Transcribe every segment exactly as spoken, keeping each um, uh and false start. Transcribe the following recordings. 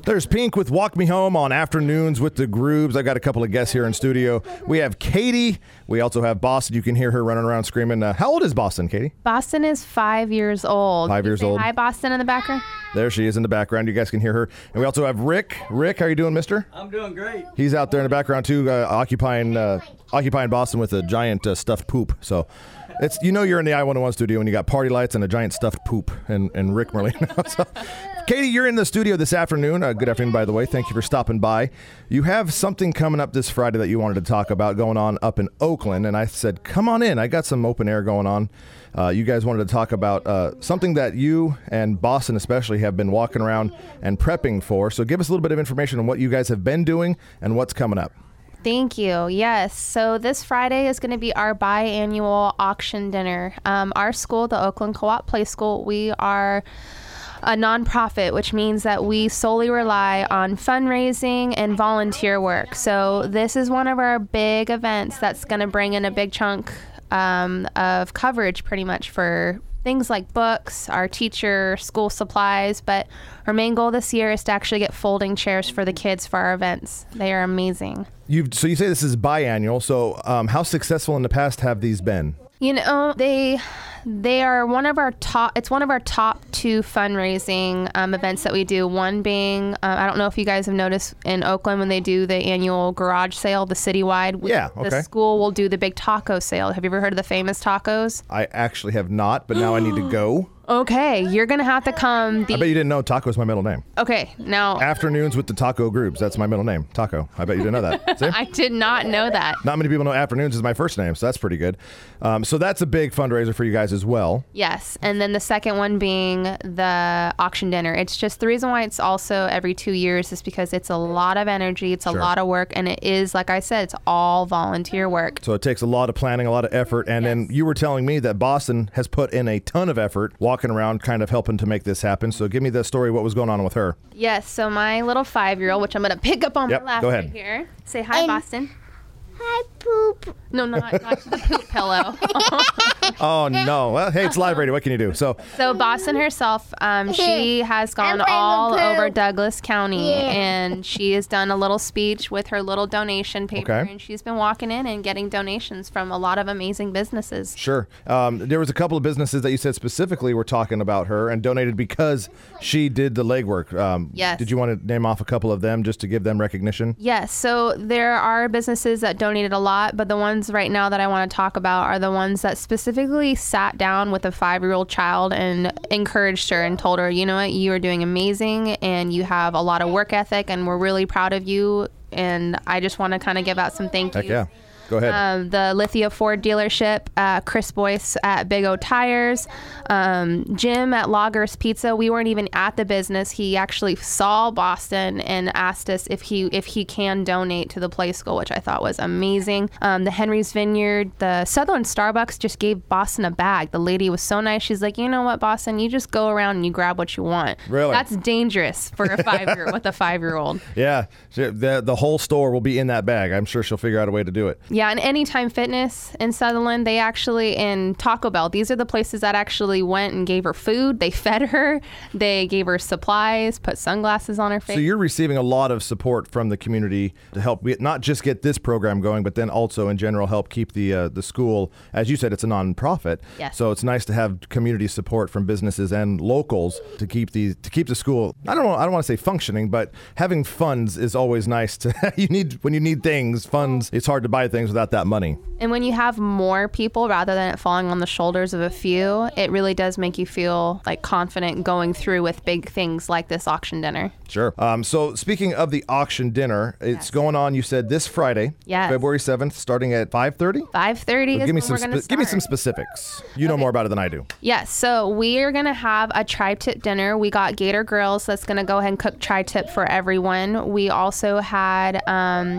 There's Pink with Walk Me Home on Afternoons with the Grooves. I got a couple of guests here in studio. We have Katie. We also have Boston. You can hear her running around screaming. Uh, how old is Boston, Katie? Boston is five years old. Five Can you years say old. Hi, Boston, in the background. There she is in the background. You guys can hear her. And we also have Rick. Rick, how are you doing, mister? I'm doing great. He's out there in the background, too, uh, occupying uh, occupying Boston with a giant uh, stuffed poop. So it's you know you're in the I one oh one studio when you got party lights and a giant stuffed poop and, and Rick Merlino. So, Katie, you're in the studio this afternoon. Uh, good afternoon, by the way. Thank you for stopping by. You have something coming up this Friday that you wanted to talk about going on up in Oakland. And I said, come on in. I got some open air going on. Uh, you guys wanted to talk about uh, something that you and Boston especially have been walking around and prepping for. So give us a little bit of information on what you guys have been doing and what's coming up. Thank you. Yes. So this Friday is going to be our biannual auction dinner. Um, our school, the Oakland Co-op Play School, we are a nonprofit, which means that we solely rely on fundraising and volunteer work. So this is one of our big events that's going to bring in a big chunk um, of coverage pretty much for things like books, our teacher, school supplies, but our main goal this year is to actually get folding chairs for the kids for our events. They are amazing. You've, so you say this is biannual. So um, how successful in the past have these been? You know, they they are one of our top, it's one of our top two fundraising um, events that we do. One being, uh, I don't know if you guys have noticed in Oakland when they do the annual garage sale, the citywide. Yeah, okay. The school will do the big taco sale. Have you ever heard of the famous tacos? I actually have not, but now I need to go. Okay, you're going to have to come. The, I bet you didn't know Taco is my middle name. Okay, now. Afternoons with the Taco Groups. That's my middle name, Taco. I bet you didn't know that. See? I did not know that. Not many people know Afternoons is my first name, so that's pretty good. Um, so that's a big fundraiser for you guys as well. Yes, and then the second one being the auction dinner. It's just the reason why it's also every two years is because it's a lot of energy, it's a Sure. lot of work, and it is, like I said, it's all volunteer work. So it takes a lot of planning, a lot of effort. And Yes. then you were telling me that Boston has put in a ton of effort walking around kind of helping to make this happen. So give me the story, what was going on with her. Yes, so my little five-year-old, which I'm going to pick up on Yep, my lap go ahead. right here. Say hi, And- Boston. Hi, poop. No, not, not the poop pillow. Oh, no. Well, hey, it's live radio. What can you do? So So Boston herself, um, she has gone I'm playing all with over poop. Douglas County, Yeah. and she has done a little speech with her little donation paper, Okay. and she's been walking in and getting donations from a lot of amazing businesses. sure. Um, there was a couple of businesses that you said specifically were talking about her and donated because she did the legwork. Um, Yes. Did you want to name off a couple of them just to give them recognition? Yes, so there are businesses that donated a lot, but the ones right now that I want to talk about are the ones that specifically sat down with a five-year-old child and encouraged her and told her, you know what, you are doing amazing and you have a lot of work ethic and we're really proud of you. And I just want to kind of give out some thank yous. Heck yeah. Go ahead. Um, the Lithia Ford dealership, uh, Chris Boyce at Big O Tires, um, Jim at Loggers Pizza. We weren't even at the business. He actually saw Boston and asked us if he if he can donate to the Play School, which I thought was amazing. Um, the Henry's Vineyard, the Sutherland Starbucks just gave Boston a bag. The lady was so nice. She's like, you know what, Boston, you just go around and you grab what you want. Really? That's dangerous for a five-year with a five-year-old. yeah. She- The, the whole store will be in that bag. I'm sure she'll figure out a way to do it. Yeah, and Anytime Fitness in Sutherland, they actually, in Taco Bell, these are the places that actually went and gave her food. They fed her. They gave her supplies, put sunglasses on her face. So you're receiving a lot of support from the community to help get, not just get this program going, but then also in general help keep the uh, the school. As you said, it's a nonprofit. Yes. So it's nice to have community support from businesses and locals to keep the to keep the school. I don't know. I don't want to say functioning, but having funds is always nice. To you need when you need things, funds. It's hard to buy things without that money. And when you have more people rather than it falling on the shoulders of a few, it really does make you feel like confident going through with big things like this auction dinner. Sure. Um, so speaking of the auction dinner, it's Yes. going on. You said this Friday, Yes. February seventh, starting at five thirty. five thirty is Give me when some. we're going to spe- give me some start. specifics. You know more about it than I do. Yes, so we are going to have a tri-tip dinner. We got Gator Grills that's going to go ahead and cook tri-tip for everyone. We also had um,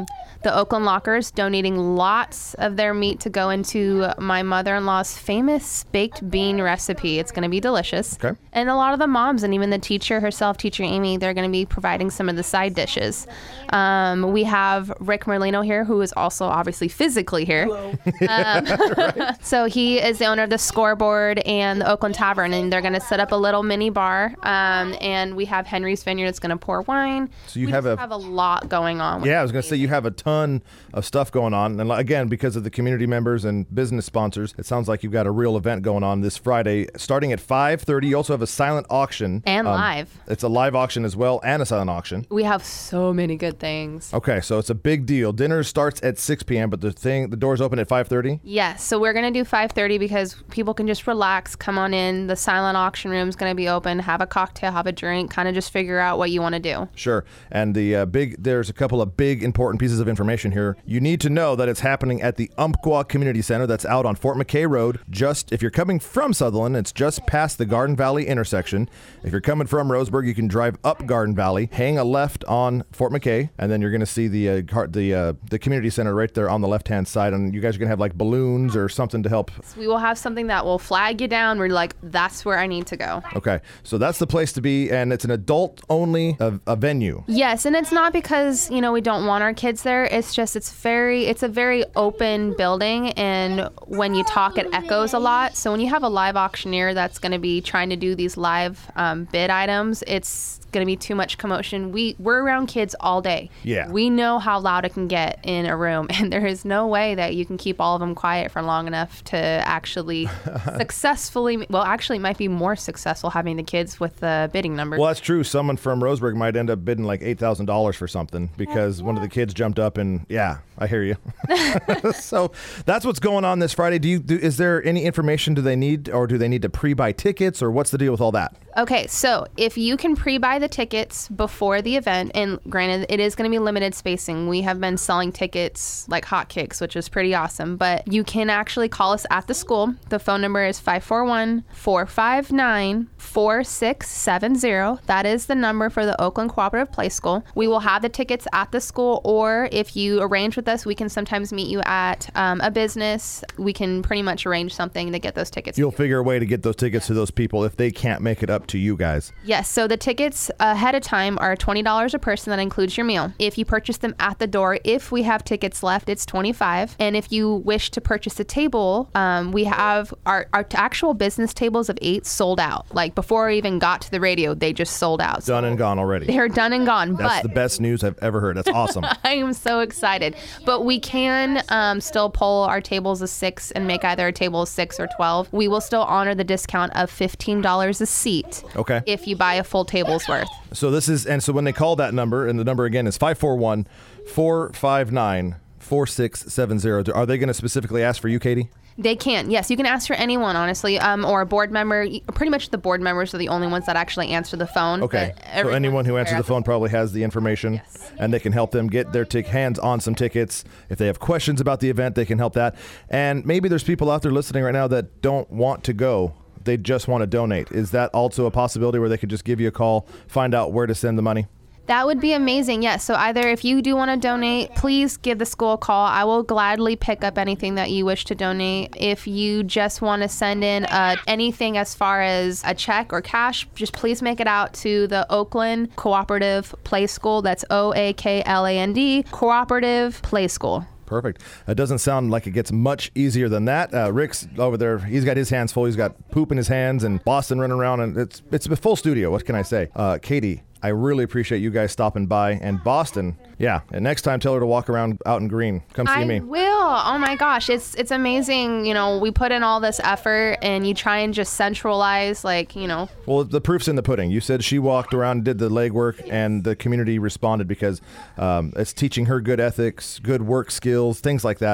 the Oakland Lockers, donating lots of their meat to go into my mother-in-law's famous baked bean recipe. It's going to be delicious. Okay. And a lot of the moms and even the teacher herself, Teacher Amy, they're going to be providing some of the side dishes. Um, we have Rick Merlino here, who is also obviously physically here. Um, so he is the owner of the Scoreboard and the Oakland Tavern, and they're going to set up a little mini bar. Um, and we have Henry's Vineyard that's going to pour wine. So you we have just a have a lot going on. with Yeah, I was going to say you have a ton of stuff going on. And again, because of the community members and business sponsors, it sounds like you've got a real event going on this Friday starting at five thirty. You also have a silent auction. And Um, live. It's a live auction as well and a silent auction. We have so many good things. Okay, so it's a big deal. Dinner starts at six p.m., but the thing, the doors open at five thirty? Yes, so we're going to do five thirty because people can just relax, come on in. The silent auction room is going to be open, have a cocktail, have a drink, kind of just figure out what you want to do. Sure. And the uh, big, there's a couple of big important pieces of information here. You need to know that it's happening at the Umpqua Community Center that's out on Fort McKay Road. Just, if you're coming from Sutherland, it's just past the Garden Valley intersection. If you're coming from Roseburg, you can drive up Garden Valley, hang a left on Fort McKay, and then you're going to see the uh, car- the uh, the community center right there on the left-hand side. And you guys are going to have like balloons or something to help. So we will have something that will flag you down. We're like, that's where I need to go. Okay, so that's the place to be, and it's an adult-only uh, a venue. Yes, and it's not because, you know, we don't want our kids there. It's just it's very it's a very open building, and when you talk, it echoes a lot. So when you have a live auctioneer that's going to be trying to do these live um, bid items, it's going to be too much commotion. We we're around kids all day. Yeah. We know how loud it can get in a room, and there is no way that you can keep all of them quiet for long enough to actually successfully. Well, actually, it might be more successful having the kids with the bidding numbers. Well, that's true. Someone from Roseburg might end up bidding like eight thousand dollars for something because one of the kids jumped up and, yeah, I hear you. So that's what's going on this Friday. Do you? Do, is there any information do they need, or do they need to pre-buy tickets, or what's the deal with all that? Okay, so if you can pre-buy the tickets before the event, and granted, it is going to be limited spacing. We have been selling tickets like hotcakes, which is pretty awesome. But you can actually call us at the school. The phone number is five four one, four five nine, four six seven zero. That is the number for the Oakland Cooperative Play School. We will have the tickets at the school, or if you arrange with us, we can sometimes meet you at um, a business. We can pretty much arrange something to get those tickets. You'll figure a way to get those tickets to those people if they can't make it up to you guys. Yes, so the tickets ahead of time are twenty dollars a person. That includes your meal. If you purchase them at the door, if we have tickets left, it's twenty-five dollars. And if you wish to purchase a table, um, we have our, our actual business tables of eight sold out. Like before I even got to the radio, they just sold out. Done and gone already. They're done and gone. That's but the best news I've ever heard. That's awesome. I am so excited. But we can um, still pull our tables of six and make either a table of six or twelve. We will still honor the discount of fifteen dollars a seat. Okay. If you buy a full table's worth. So this is, and so when they call that number, and the number again is five four one, four five nine, four six seven zero. Are they going to specifically ask for you, Katie? They can. Yes, you can ask for anyone, honestly, um, or a board member. Pretty much the board members are the only ones that actually answer the phone. Okay. So everyone anyone who there answers the at phone probably has the information, Yes. and they can help them get their tic- hands on some tickets. If they have questions about the event, they can help that. And maybe there's people out there listening right now that don't want to go. They just want to donate. Is that also a possibility where they could just give you a call, find out where to send the money? That would be amazing, yes. So either if you do want to donate, please give the school a call. I will gladly pick up anything that you wish to donate. If you just want to send in uh, anything as far as a check or cash, just please make it out to the Oakland Cooperative Play School. That's O A K L A N D, Cooperative Play School. Perfect. It doesn't sound like it gets much easier than that. Uh, Rick's over there. He's got his hands full. He's got poop in his hands and Boston running around. And it's it's a full studio. What can I say? Uh, Katie, I really appreciate you guys stopping by. And Boston, yeah. And next time, tell her to walk around out in green. Come see I me. will. Oh my gosh, it's it's amazing. You know, we put in all this effort, and you try and just centralize, like, you know. Well, the proof's in the pudding. You said she walked around, did the legwork, and the community responded because um, it's teaching her good ethics, good work skills, things like that.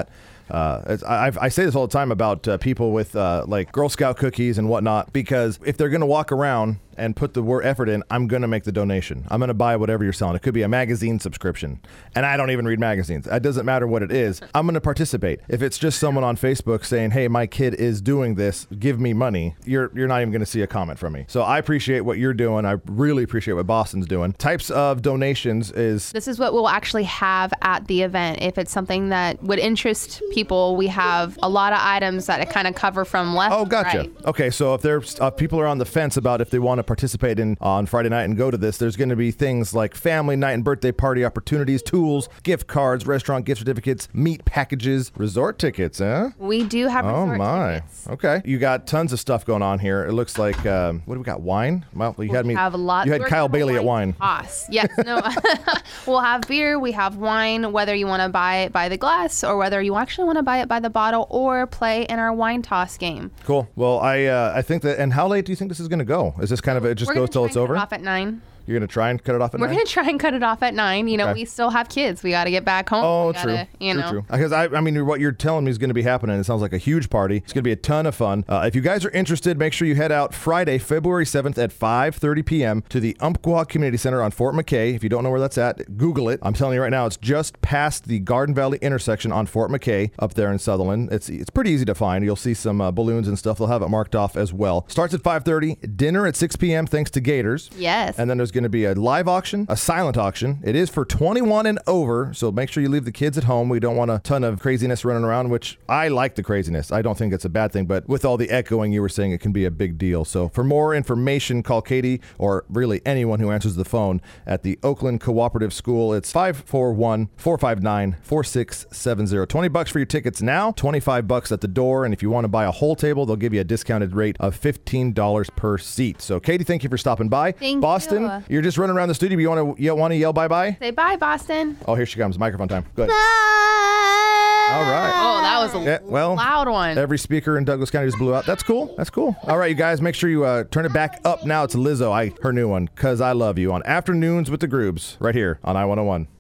Uh, it's, I, I say this all the time about uh, people with uh, like Girl Scout cookies and whatnot, because if they're going to walk around and put the work effort in, I'm going to make the donation. I'm going to buy whatever you're selling. It could be a magazine subscription. And I don't even read magazines. It doesn't matter what it is. I'm going to participate. If it's just someone on Facebook saying, hey, my kid is doing this, give me money, you're you're not even going to see a comment from me. So I appreciate what you're doing. I really appreciate what Boston's doing. Types of donations is... This is what we'll actually have at the event. If it's something that would interest people, we have a lot of items that kind of cover from left Oh, gotcha. to right. Okay, so if there's uh, people are on the fence about if they want to participate in on Friday night and go to this, there's going to be things like family night and birthday party opportunities, tools, gift cards, restaurant gift certificates, meat packages, resort tickets, huh? We do have Oh resort my. tickets. Okay. You got tons of stuff going on here. It looks like um, what do we got? Wine? Well, you had We me. have a lot. You had we're Kyle gonna have a Bailey at wine. Toss. Yes. No. We'll have beer. We have wine. Whether you want to buy it by the glass or whether you actually want to buy it by the bottle or play in our wine toss game. Cool. Well, I uh, I think that. And how late do you think this is going to go? Is this kind of it just We're goes gonna till try it's and cut over? it off at nine. You're going to try and cut it off at We're nine? gonna try and cut it off at nine. You know, Okay. we still have kids. We got to get back home. Oh, We true. gotta, You true, know. true. Because I, I mean, what you're telling me is going to be happening. It sounds like a huge party. It's going to be a ton of fun. Uh, if you guys are interested, make sure you head out Friday, February seventh at five thirty p.m. to the Umpqua Community Center on Fort McKay. If you don't know where that's at, Google it. I'm telling you right now, it's just past the Garden Valley intersection on Fort McKay up there in Sutherland. It's it's pretty easy to find. You'll see some uh, balloons and stuff. They'll have it marked off as well. Starts at five thirty. Dinner at six p.m. thanks to Gators. Yes. And then there's going to be a live auction, a silent auction. It is for twenty-one and over, so make sure you leave the kids at home. We don't want a ton of craziness running around, which I like the craziness. I don't think it's a bad thing, but with all the echoing you were saying, it can be a big deal. So for more information, call Katie or really anyone who answers the phone at the Oakland Cooperative School. It's five four one, four five nine, four six seven zero. twenty bucks for your tickets now, twenty-five bucks at the door, and if you want to buy a whole table, they'll give you a discounted rate of fifteen dollars per seat. So Katie, thank you for stopping by. Thank Boston, you. You're just running around the studio. You want to you want to yell bye-bye? Say bye, Boston. Oh, here she comes. Microphone time. Good. Bye. All right. Oh, that was a Yeah, well, loud one. Every speaker in Douglas County just blew out. That's cool. That's cool. All right, you guys, make sure you uh, turn it back up now. It's Lizzo, I her new one, 'Cause I Love You, on Afternoons with the Groobs, right here on I one oh one.